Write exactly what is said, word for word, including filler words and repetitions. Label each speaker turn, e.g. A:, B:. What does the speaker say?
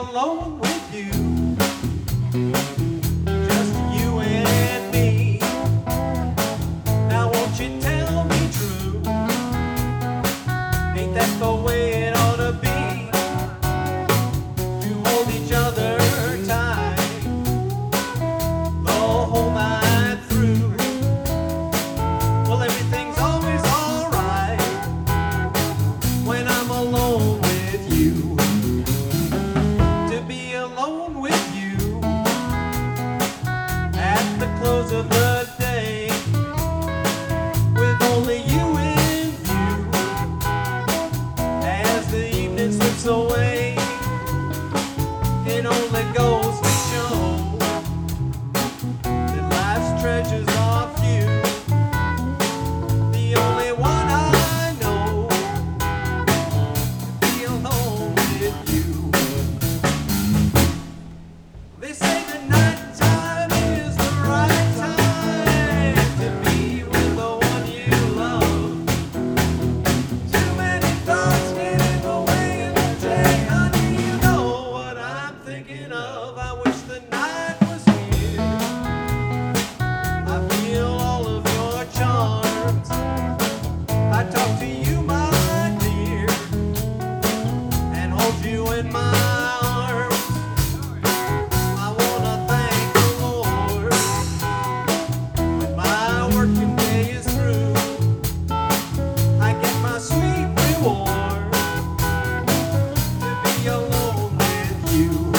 A: alone with you, just you and me. Now won't you tell me true? Ain't that the way it ought to be? To hold each other tight the whole night through. Well, everything's always alright when I'm alone with you. To be alone with you at the close of the day, with only you in view as the evening slips away. It only goes to show that life's treasures are few. The only one I know to be alone with you. They say the night time is the right time to be with the one you love. Too many thoughts get in the way of the day. Honey, you know what I'm thinking of. I wish the night was here. I feel all of your charms. I talk to you, my dear, and hold you in my arms. I wanna thank the Lord when my working day is through. I get my sweet reward to be alone with you.